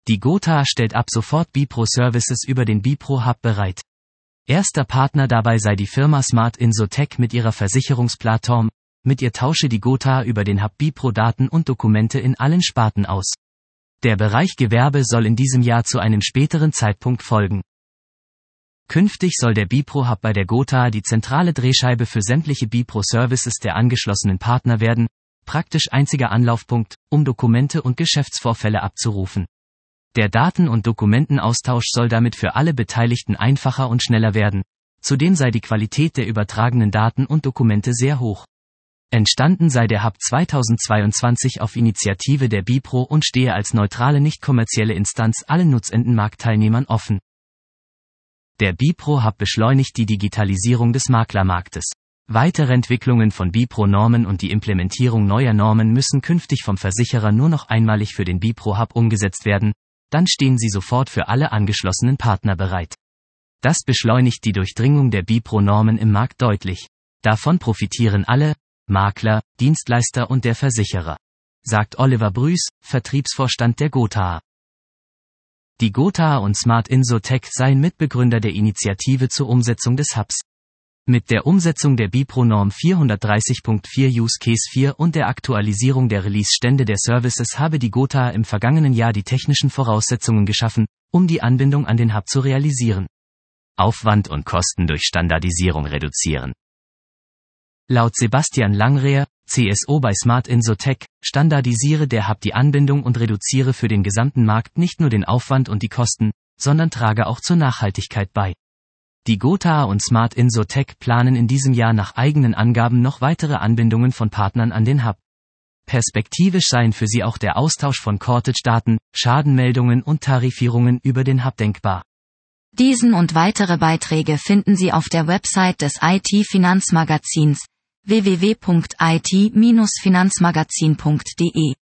Die Gotha stellt ab sofort Bipro-Services über den Bipro-Hub bereit. Erster Partner dabei sei die Firma Smart Insotech mit ihrer Versicherungsplattform. Mit ihr tausche die Gotha über den Hub Bipro Daten und Dokumente in allen Sparten aus. Der Bereich Gewerbe soll in diesem Jahr zu einem späteren Zeitpunkt folgen. Künftig soll der Bipro Hub bei der Gotha die zentrale Drehscheibe für sämtliche Bipro-Services der angeschlossenen Partner werden, praktisch einziger Anlaufpunkt, um Dokumente und Geschäftsvorfälle abzurufen. Der Daten- und Dokumentenaustausch soll damit für alle Beteiligten einfacher und schneller werden. Zudem sei die Qualität der übertragenen Daten und Dokumente sehr hoch. Entstanden sei der Hub 2022 auf Initiative der Bipro und stehe als neutrale nicht-kommerzielle Instanz allen nutzenden Marktteilnehmern offen. Der Bipro Hub beschleunigt die Digitalisierung des Maklermarktes. Weitere Entwicklungen von Bipro-Normen und die Implementierung neuer Normen müssen künftig vom Versicherer nur noch einmalig für den Bipro Hub umgesetzt werden, dann stehen sie sofort für alle angeschlossenen Partner bereit. Das beschleunigt die Durchdringung der Bipro-Normen im Markt deutlich. Davon profitieren alle, Makler, Dienstleister und der Versicherer, sagt Oliver Brüß, Vertriebsvorstand der Gotha. Die Gotha und Smart Insotech seien Mitbegründer der Initiative zur Umsetzung des Hubs. Mit der Umsetzung der Bipro-Norm 430.4 Use Case 4 und der Aktualisierung der Release-Stände der Services habe die Gotha im vergangenen Jahr die technischen Voraussetzungen geschaffen, um die Anbindung an den Hub zu realisieren. Aufwand und Kosten durch Standardisierung reduzieren. Laut Sebastian Langrehr, CSO bei Smart Insotech, standardisiere der Hub die Anbindung und reduziere für den gesamten Markt nicht nur den Aufwand und die Kosten, sondern trage auch zur Nachhaltigkeit bei. Die Gotha und Smart Insotech planen in diesem Jahr nach eigenen Angaben noch weitere Anbindungen von Partnern an den Hub. Perspektivisch seien für sie auch der Austausch von Cortage-Daten, Schadenmeldungen und Tarifierungen über den Hub denkbar. Diesen und weitere Beiträge finden Sie auf der Website des IT-Finanzmagazins www.it-finanzmagazin.de.